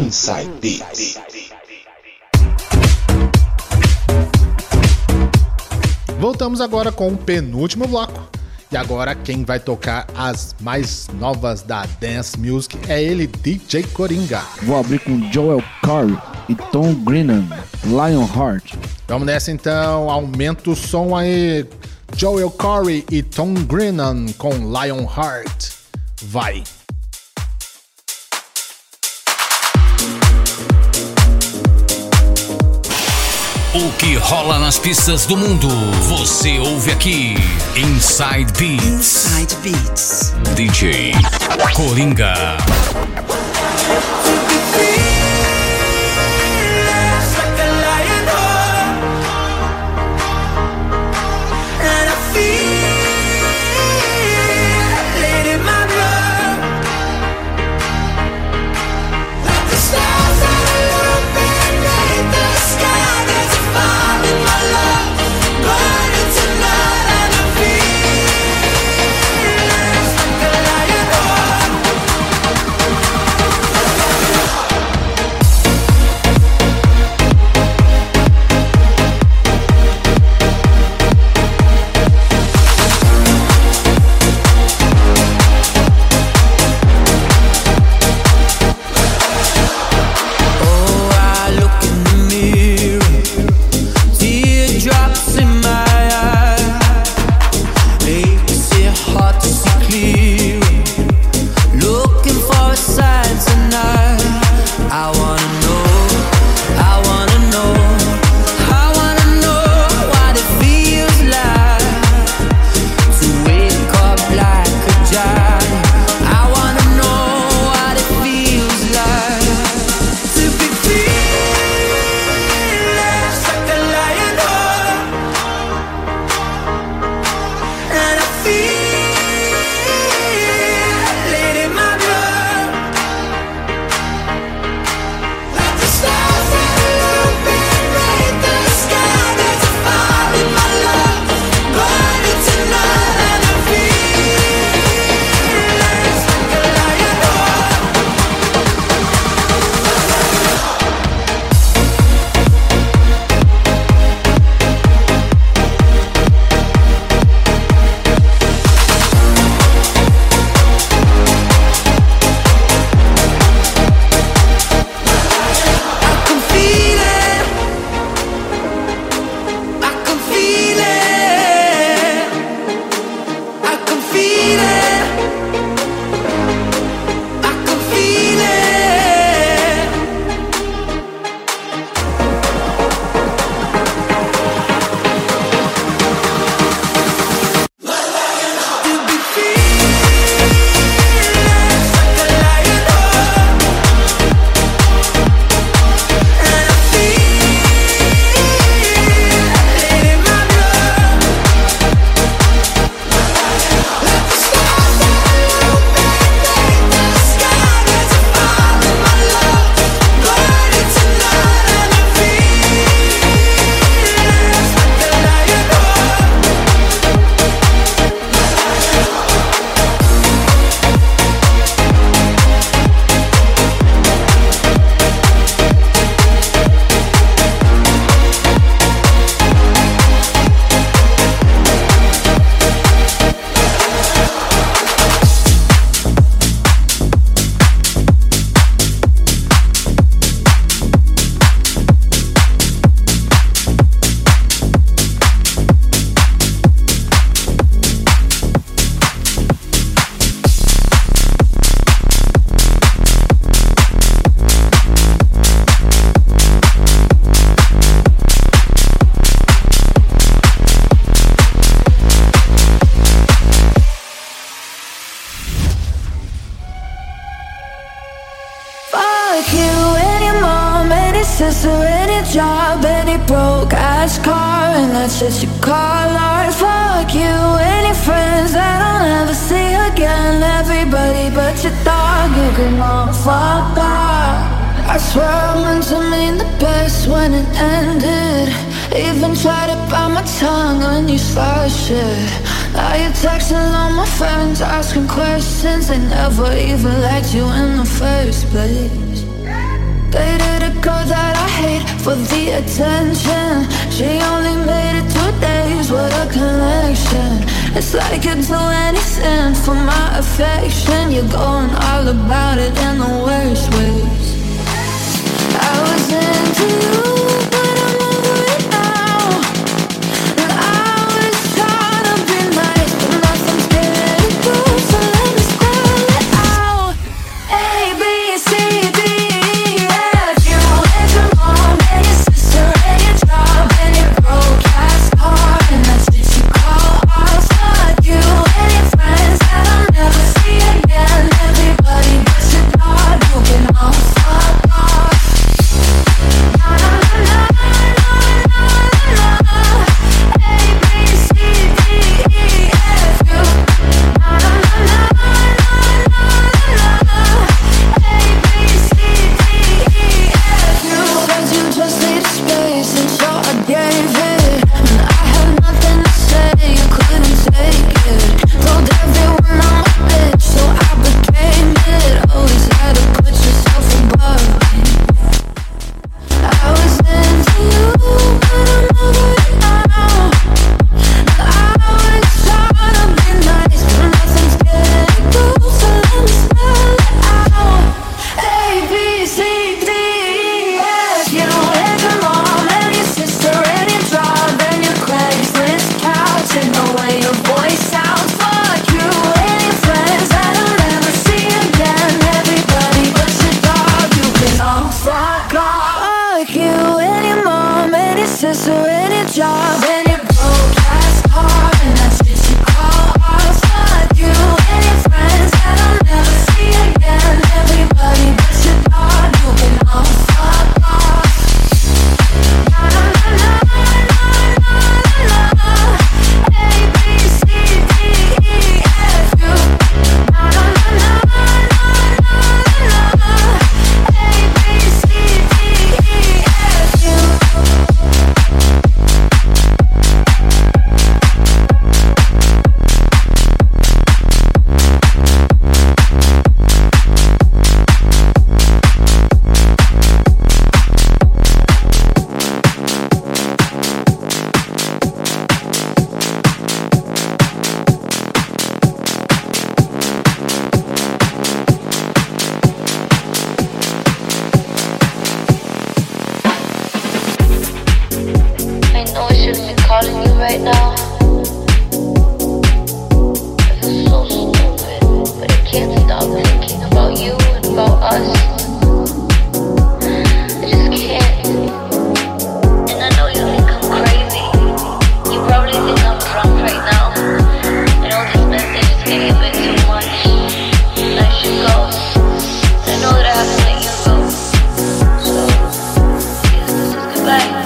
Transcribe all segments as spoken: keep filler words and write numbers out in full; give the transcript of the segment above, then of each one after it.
Inside Beats. Voltamos agora com o penúltimo bloco. E agora quem vai tocar as mais novas da Dance Music é ele, D J Coringa. Vou abrir com Joel Corry e Tom Grennan, Lionheart. Vamos nessa então, aumenta o som aí. Joel Corry e Tom Grennan com Lionheart. Vai! O que rola nas pistas do mundo, você ouve aqui. Inside Beats. Inside Beats. D J Coringa. sister, any job, any broke ass car, and that's just you call art. Fuck you, any friends that I'll never see again. Everybody but your dog, you can all fuck off. I swear I meant to mean the best when it ended. Even tried to bite my tongue when you started shit. Now you're texting all my friends, asking questions. They never even liked you in the first place. Dated a girl that I hate for the attention. She only made it two days, what a connection. It's like you'd do anything for my affection. You're going all about it in the worst ways. I was into you, but I'm over it now. And I was trying to be nice, but nothing's getting through, so let me spell it out. A, B, C, D, E, F. You and your mom and your sister and your job and your broke ass car, and that's what you call off. Fuck you and your friends that I'll never see again. Everybody but your dog, you can all fuck off. Na na na na na na na na. A, B, C, D, E, F. You. Na na na na na na na na. A, B, C, D, E, F. You said you just need space, and so I gave it. And I had nothing to say, you couldn't take it. Told everyone I'm a bitch, so I became it. Always had to put yourself above me. I was into you, but I'm over it now. I was trying to be nice, but nothing's getting through, so let me spell it out. A, B, C, D, E, F. You and your mom and your sister and your job and your Craigslist couch and the way your voice sounds. Fuck you and your friends that I'll never see again. Everybody but your dog, you can all fuck off. Fuck you and your mom and your sister and your job and your broke ass car, and that's what you call off. Fuck you and your friends that I'll never see again. Everybody but your dog, you can all fuck off. Na na na na na na na na. A, B, C, D, E, F. You. Na na na na na na na na. A, B, C, D, E, F. You. I know I shouldn't be calling you right now. I feel so stupid, but I can't stop thinking about you and about us. I just can't. And I know you think I'm crazy. You probably think I'm drunk right now. I know this message is getting a bit too much. And I should go. I know that I have to let you go. So, I guess this is goodbye.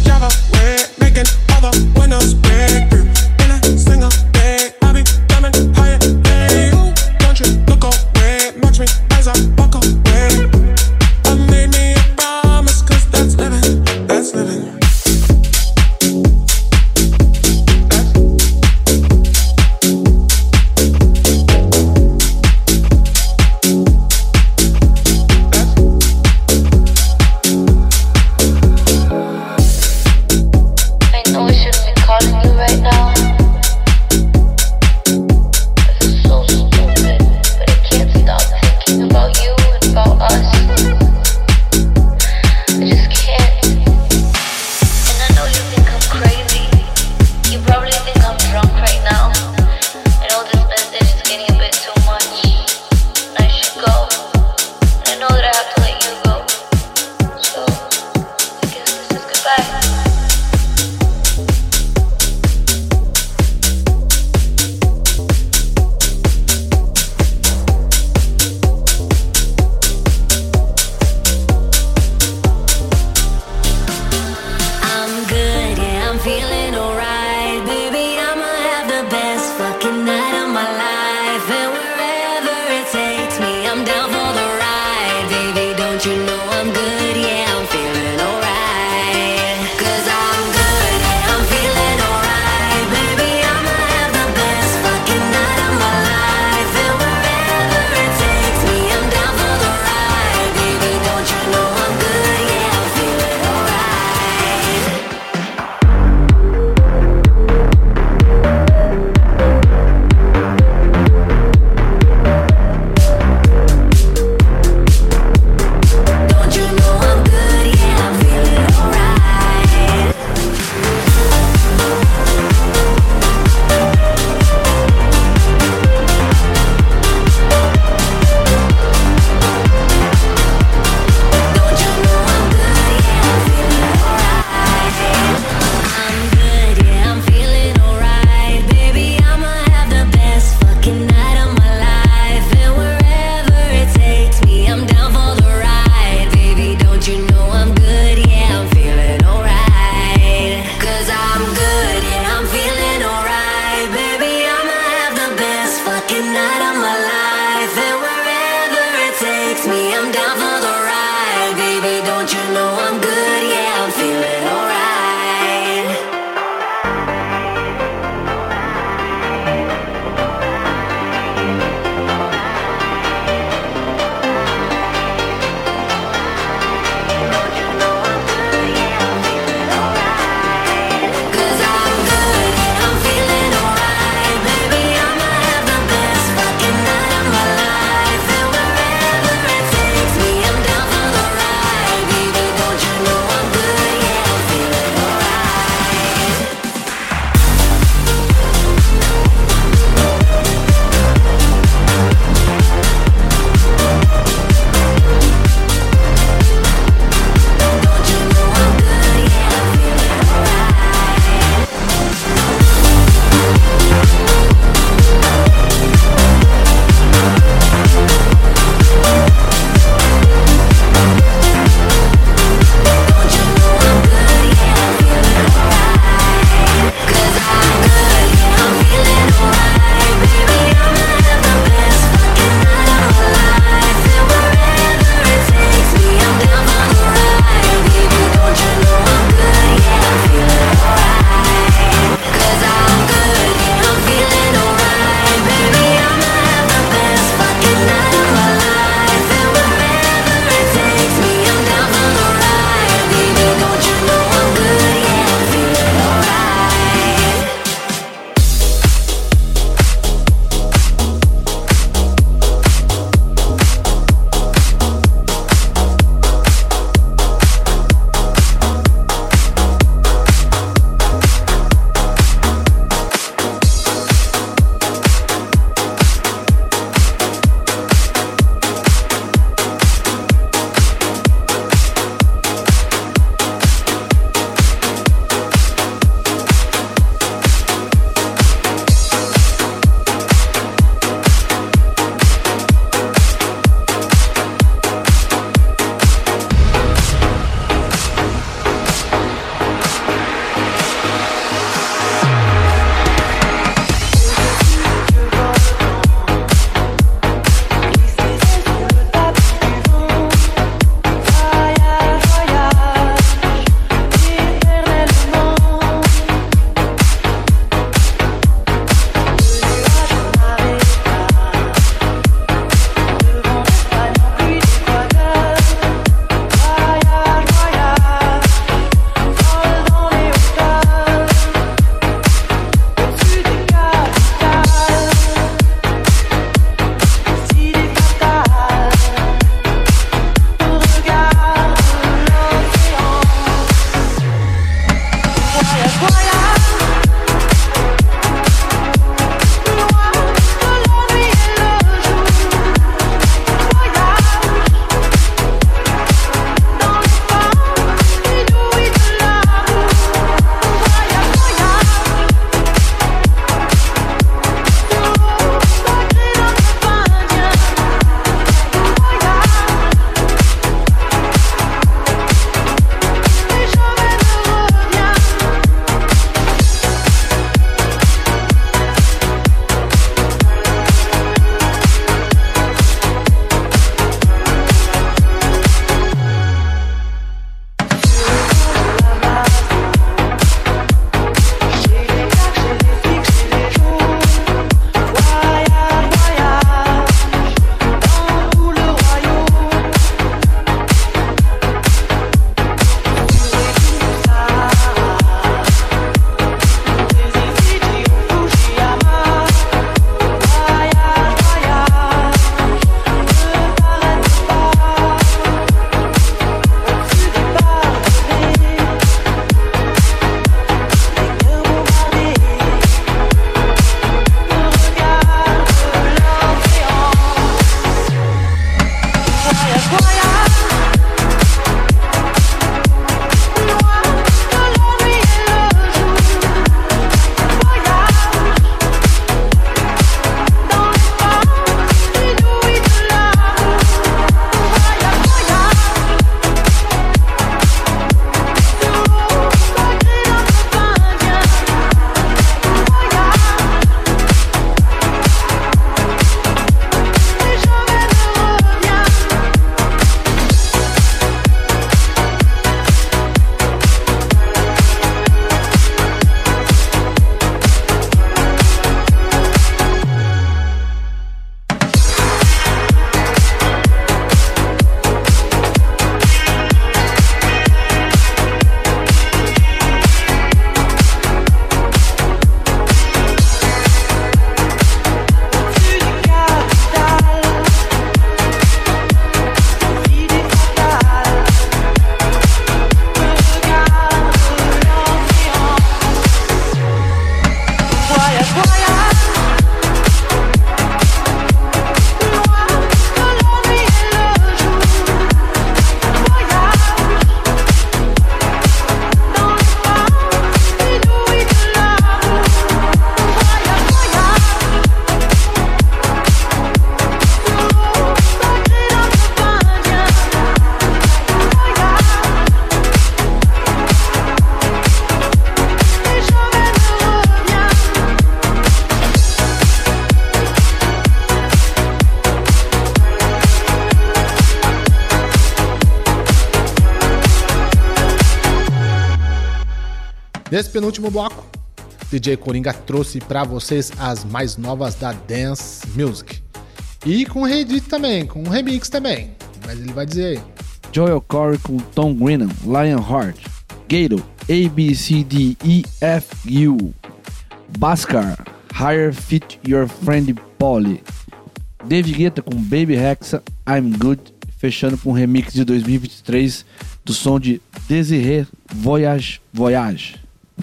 Java way, making all the windows break through. In a single day, I be diamond higher day. Don't you look away, watch me as I walk away. I made me a promise, cause that's living, that's living. Nesse penúltimo bloco, D J Coringa trouxe pra vocês as mais novas da Dance Music. E com reedit também, com um remix também. Mas ele vai dizer aí. Joel Corry com Tom Grennan, Lionheart. Gato, A B C D E F U. Bhaskar, Higher Fit Your Friend Polly. David Guetta com Baby Rexha, I'm Good. Fechando com um remix de dois mil e vinte e três do som de Desiree Voyage Voyage.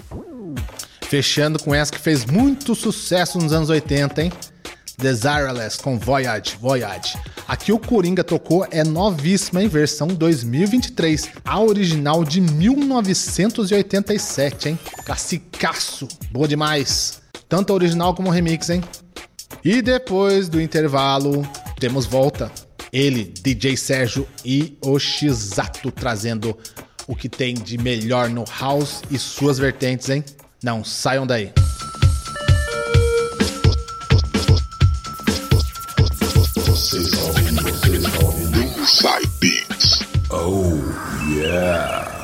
Fechando com essa que fez muito sucesso nos anos oitenta, hein? Desireless com Voyage Voyage. Aqui o Coringa tocou é novíssima em versão dois mil e vinte e três. A original de mil novecentos e oitenta e sete, hein? Classicaço. Boa demais. Tanto a original como o remix, hein? E depois do intervalo, temos volta. Ele, D J Sérgio e o Shizato trazendo o que tem de melhor no house e suas vertentes, hein? Não saiam daí. Vocês ouvindo, vocês ouvindo Inside Beats. Oh, yeah.